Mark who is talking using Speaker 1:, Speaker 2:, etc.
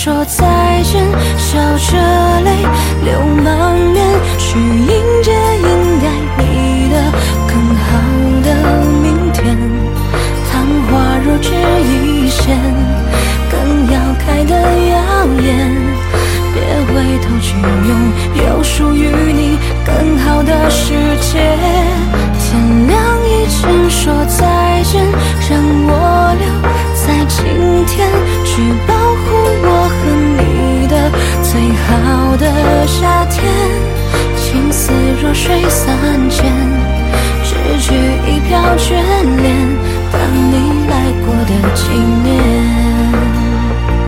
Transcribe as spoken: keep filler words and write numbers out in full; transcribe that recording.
Speaker 1: 说再见，笑着泪流满面，去迎接应该你的更好的明天。昙花若只一现，更要开得耀眼，别回头去拥有属于你更好的世界。天亮以前说再见，让我留在今天，去保护我和你的最好的夏天。情丝若水三千，只取一瓢眷恋，当你来过的纪念。